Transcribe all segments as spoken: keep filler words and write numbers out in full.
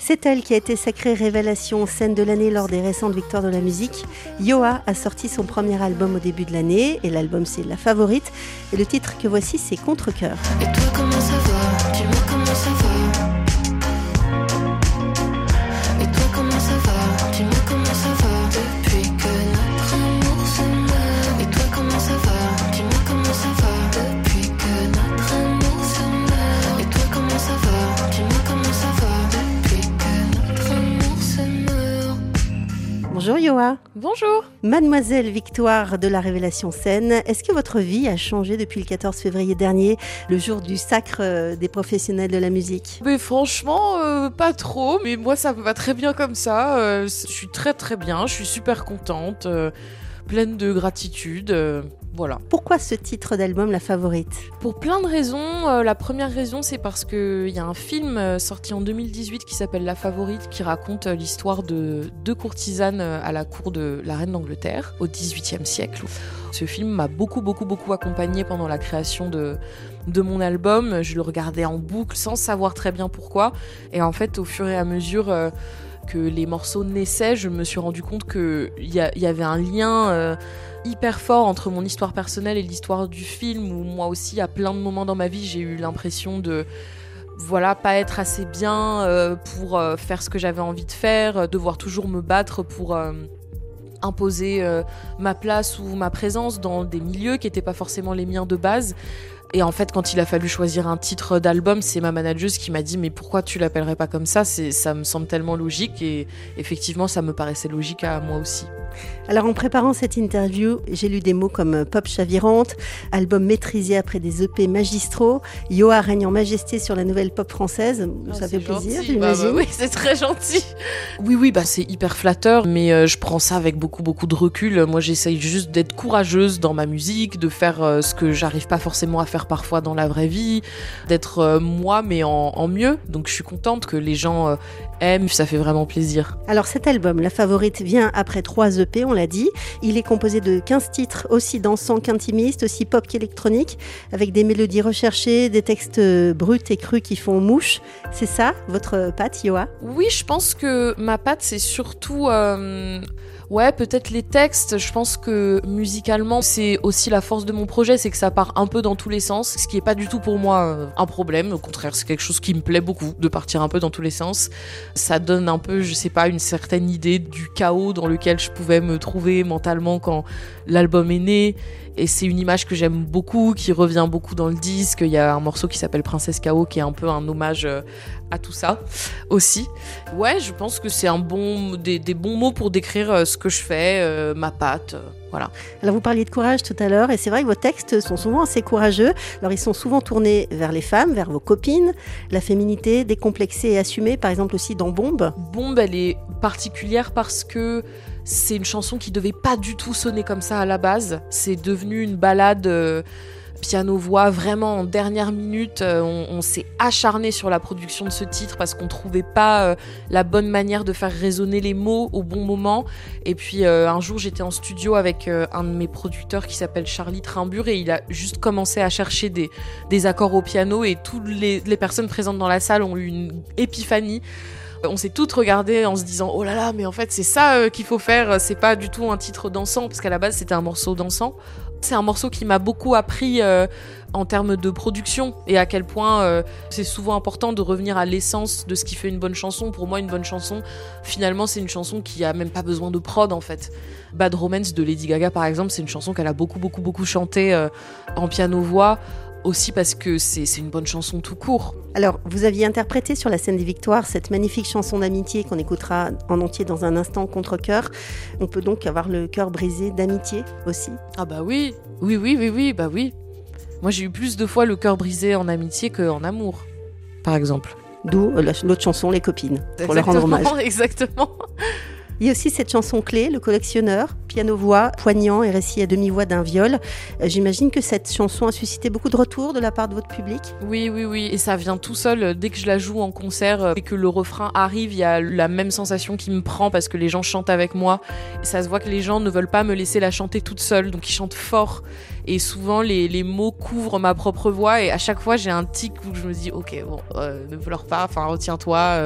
C'est elle qui a été sacrée révélation scène de l'année lors des récentes victoires de la musique. Yoa a sorti son premier album au début de l'année et l'album c'est La Favorite. Et le titre que voici c'est Contre-Cœur. Et toi comment ça va? Dis-moi comment ça va? Et toi comment ça va? Dis-moi comment ça va? Depuis que notre amour se meurt. Et toi comment ça va? Dis-moi comment ça va? Depuis que notre amour se meurt. Et toi comment ça va? Dis-moi comment ça va? Depuis que notre amour se meurt. Bonjour Yoa. Bonjour. Mademoiselle Victoire de la Révélation Scène, est-ce que votre vie a changé depuis le quatorze février dernier, le jour du sacre des professionnels de la musique? Mais franchement, euh, pas trop, mais moi ça me va très bien comme ça, euh, je suis très très bien, je suis super contente, euh, pleine de gratitude, euh, voilà. Pourquoi ce titre d'album La Favorite? Pour plein de raisons. Euh, la première raison, c'est parce qu'il y a un film euh, sorti en deux mille dix-huit qui s'appelle La Favorite, qui raconte euh, l'histoire de deux courtisanes euh, à la cour de la reine d'Angleterre au dix-huitième siècle. Ce film m'a beaucoup, beaucoup, beaucoup accompagnée pendant la création de, de mon album. Je le regardais en boucle sans savoir très bien pourquoi. Et en fait, au fur et à mesure... Euh, que les morceaux naissaient, je me suis rendu compte qu'il y, y avait un lien euh, hyper fort entre mon histoire personnelle et l'histoire du film, où moi aussi, à plein de moments dans ma vie, j'ai eu l'impression de voilà, pas être assez bien euh, pour euh, faire ce que j'avais envie de faire, euh, devoir toujours me battre pour... Euh, imposer euh, ma place ou ma présence dans des milieux qui n'étaient pas forcément les miens de base. Et en fait, quand il a fallu choisir un titre d'album, c'est ma manageuse qui m'a dit « Mais pourquoi tu l'appellerais pas comme ça ? C'est, ça me semble tellement logique. » Et effectivement, ça me paraissait logique à moi aussi. Alors en préparant cette interview, j'ai lu des mots comme pop chavirante, album maîtrisé après des E P magistraux, Yoa règne en majesté sur la nouvelle pop française. Oh, ça fait plaisir, gentil. j'imagine. Bah, bah, oui, c'est très gentil. Oui, oui, bah, c'est hyper flatteur, mais euh, je prends ça avec beaucoup, beaucoup de recul. Moi, j'essaye juste d'être courageuse dans ma musique, de faire euh, ce que j'arrive pas forcément à faire parfois dans la vraie vie, d'être euh, moi, mais en, en mieux. Donc je suis contente que les gens euh, aiment, ça fait vraiment plaisir. Alors cet album, La Favorite, vient après trois E P, on l'a dit. Il est composé de quinze titres, aussi dansants qu'intimistes, aussi pop qu'électroniques, avec des mélodies recherchées, des textes bruts et crus qui font mouche. C'est ça, votre patte, Yoa? Oui, je pense que ma patte, c'est surtout... Euh... Ouais, peut-être les textes. Je pense que musicalement, c'est aussi la force de mon projet, c'est que ça part un peu dans tous les sens, ce qui est pas du tout pour moi un problème. Au contraire, c'est quelque chose qui me plaît beaucoup, de partir un peu dans tous les sens. Ça donne un peu, je sais pas, une certaine idée du chaos dans lequel je pouvais me trouver mentalement quand l'album est né. Et c'est une image que j'aime beaucoup, qui revient beaucoup dans le disque. Il y a un morceau qui s'appelle Princesse Chaos, qui est un peu un hommage à tout ça aussi. Ouais, je pense que c'est un bon, des, des bons mots pour décrire ce que je fais, euh, ma patte, euh, voilà. Alors vous parliez de courage tout à l'heure, et c'est vrai que vos textes sont souvent assez courageux. Alors ils sont souvent tournés vers les femmes, vers vos copines, la féminité décomplexée et assumée, par exemple aussi dans Bombe. Bombe, elle est particulière parce que c'est une chanson qui devait pas du tout sonner comme ça à la base. C'est devenu une ballade euh, piano-voix vraiment en dernière minute. Euh, on, on s'est acharné sur la production de ce titre parce qu'on trouvait pas euh, la bonne manière de faire résonner les mots au bon moment. Et puis euh, un jour, j'étais en studio avec euh, un de mes producteurs qui s'appelle Charlie Trimbure et il a juste commencé à chercher des, des accords au piano et toutes les, les personnes présentes dans la salle ont eu une épiphanie. On s'est toutes regardées en se disant « Oh là là, mais en fait, c'est ça euh, qu'il faut faire, c'est pas du tout un titre dansant, parce qu'à la base, c'était un morceau dansant. » C'est un morceau qui m'a beaucoup appris euh, en termes de production et à quel point euh, c'est souvent important de revenir à l'essence de ce qui fait une bonne chanson. Pour moi, une bonne chanson, finalement, c'est une chanson qui a même pas besoin de prod, en fait. Bad Romance de Lady Gaga, par exemple, c'est une chanson qu'elle a beaucoup, beaucoup, beaucoup chantée euh, en piano-voix. Aussi parce que c'est, c'est une bonne chanson tout court. Alors, vous aviez interprété sur la scène des Victoires cette magnifique chanson d'amitié qu'on écoutera en entier dans un instant, Contre-Cœur. On peut donc avoir le cœur brisé d'amitié aussi. Ah bah oui, oui, oui, oui, oui, bah oui. Moi, j'ai eu plus de fois le cœur brisé en amitié qu'en amour, par exemple. D'où l'autre chanson, Les Copines, pour leur rendre hommage. Exactement. Il y a aussi cette chanson clé, Le Collectionneur, piano-voix, poignant et récit à demi-voix d'un viol. Euh, j'imagine que cette chanson a suscité beaucoup de retours de la part de votre public. Oui, oui, oui. Et ça vient tout seul. Dès que je la joue en concert et que le refrain arrive, il y a la même sensation qui me prend parce que les gens chantent avec moi. Et ça se voit que les gens ne veulent pas me laisser la chanter toute seule, donc ils chantent fort. Et souvent, les, les mots couvrent ma propre voix. Et à chaque fois, j'ai un tic où je me dis « Ok, bon, euh, ne pleure pas, enfin, retiens-toi. Euh, »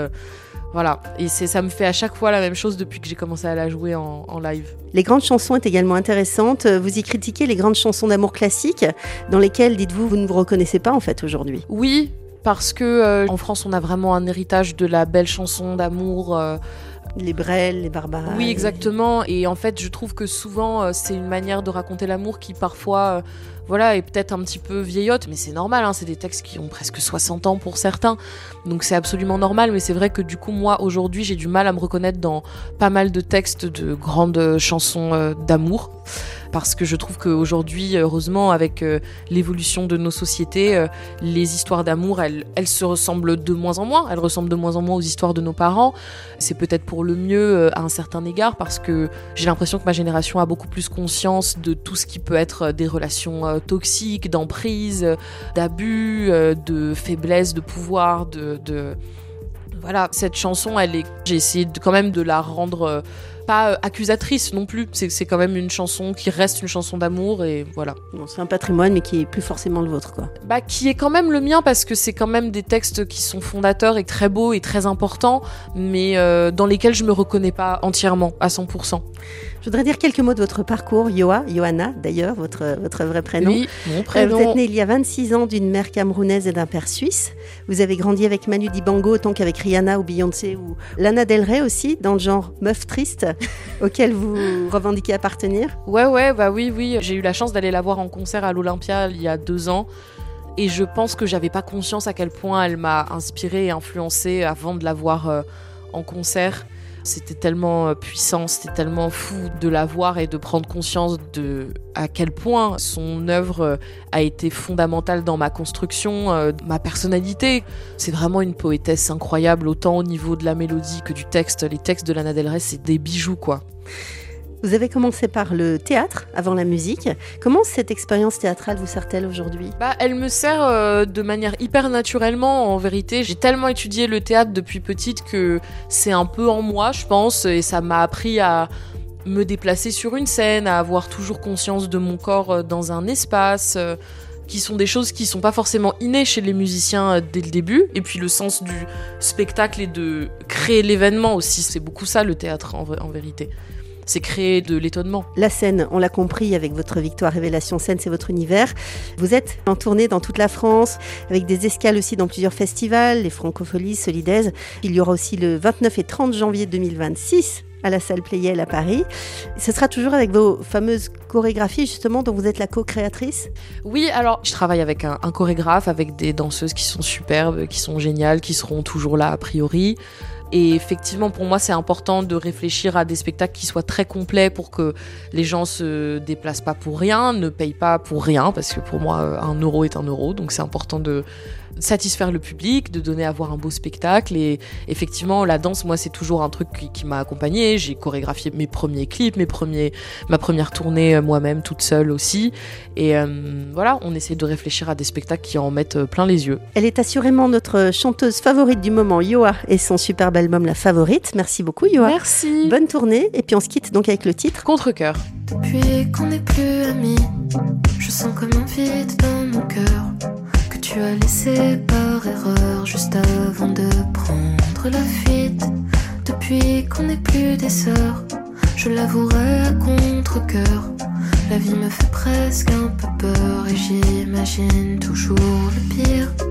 Voilà, et c'est, ça me fait à chaque fois la même chose depuis que j'ai commencé à la jouer en, en live. Les grandes chansons est également intéressante. Vous y critiquez les grandes chansons d'amour classiques, dans lesquelles, dites-vous, vous ne vous reconnaissez pas en fait aujourd'hui. Oui, parce que euh, en France, on a vraiment un héritage de la belle chanson d'amour. Euh, Les Brel, les Barbara. Oui, exactement. Et en fait, je trouve que souvent, euh, c'est une manière de raconter l'amour qui parfois, euh, voilà, est peut-être un petit peu vieillotte, mais c'est normal. Hein, c'est des textes qui ont presque soixante ans pour certains, donc c'est absolument normal. Mais c'est vrai que du coup, moi, aujourd'hui, j'ai du mal à me reconnaître dans pas mal de textes de grandes chansons euh, d'amour. Parce que je trouve qu'aujourd'hui, heureusement, avec euh, l'évolution de nos sociétés, euh, les histoires d'amour, elles, elles se ressemblent de moins en moins. Elles ressemblent de moins en moins aux histoires de nos parents. C'est peut-être pour le mieux euh, à un certain égard, parce que j'ai l'impression que ma génération a beaucoup plus conscience de tout ce qui peut être des relations euh, toxiques, d'emprise, euh, d'abus, euh, de faiblesse, de pouvoir, de... de... Voilà, cette chanson, elle est... j'ai essayé de, quand même de la rendre... Euh, pas accusatrice non plus, c'est, c'est quand même une chanson qui reste une chanson d'amour et voilà. Bon, c'est un patrimoine mais qui est plus forcément le vôtre quoi. Bah qui est quand même le mien parce que c'est quand même des textes qui sont fondateurs et très beaux et très importants mais euh, dans lesquels je me reconnais pas entièrement à cent pour cent. Je voudrais dire quelques mots de votre parcours, Yoa, Yohanna d'ailleurs, votre, votre vrai prénom. Oui, mon prénom. Vous êtes née il y a vingt-six ans d'une mère camerounaise et d'un père suisse. Vous avez grandi avec Manu Dibango autant qu'avec Rihanna ou Beyoncé ou Lana Del Rey aussi, dans le genre meuf triste auquel vous revendiquez appartenir. Ouais, ouais, bah oui, oui. J'ai eu la chance d'aller la voir en concert à l'Olympia il y a deux ans. Et je pense que j'avais pas conscience à quel point elle m'a inspirée et influencée avant de la voir euh, en concert. C'était tellement puissant, c'était tellement fou de la voir et de prendre conscience de à quel point son œuvre a été fondamentale dans ma construction, euh, ma personnalité. C'est vraiment une poétesse incroyable, autant au niveau de la mélodie que du texte. Les textes de Lana Del Rey, c'est des bijoux, quoi. Vous avez commencé par le théâtre avant la musique. Comment cette expérience théâtrale vous sert-elle aujourd'hui ? Bah, elle me sert euh, de manière hyper naturellement, en vérité. J'ai tellement étudié le théâtre depuis petite que c'est un peu en moi, je pense, et ça m'a appris à me déplacer sur une scène, à avoir toujours conscience de mon corps dans un espace, euh, qui sont des choses qui sont pas forcément innées chez les musiciens euh, dès le début. Et puis le sens du spectacle et de créer l'événement aussi, c'est beaucoup ça le théâtre en, en vérité. C'est créer de l'étonnement. La scène, on l'a compris avec votre victoire Révélation Scène, c'est votre univers. Vous êtes en tournée dans toute la France, avec des escales aussi dans plusieurs festivals, les Francopholies, Solidaise. Il y aura aussi le vingt-neuf et trente janvier deux mille vingt-six à la salle Playel à Paris. Ce sera toujours avec vos fameuses chorégraphies justement dont vous êtes la co-créatrice ? Oui, alors je travaille avec un, un chorégraphe, avec des danseuses qui sont superbes, qui sont géniales, qui seront toujours là a priori. Et effectivement, pour moi, c'est important de réfléchir à des spectacles qui soient très complets pour que les gens se déplacent pas pour rien, ne payent pas pour rien, parce que pour moi, un euro est un euro. Donc c'est important de satisfaire le public, de donner à voir un beau spectacle. Et effectivement, la danse, moi, c'est toujours un truc qui, qui m'a accompagnée. J'ai chorégraphié mes premiers clips, mes premiers, ma première tournée moi-même, toute seule aussi. Et euh, voilà, on essaie de réfléchir à des spectacles qui en mettent plein les yeux. Elle est assurément notre chanteuse favorite du moment, Yoa, et son superbe album La Favorite. Merci beaucoup, Yoa. Merci. Bonne tournée. Et puis on se quitte donc avec le titre Contre-cœur. Depuis qu'on n'est plus amis, je sens comme un vide dans mon cœur que tu as laissé par erreur juste avant de prendre la fuite. Depuis qu'on n'est plus des sœurs, je l'avouerai à contre-cœur. La vie me fait presque un peu peur et j'imagine toujours le pire.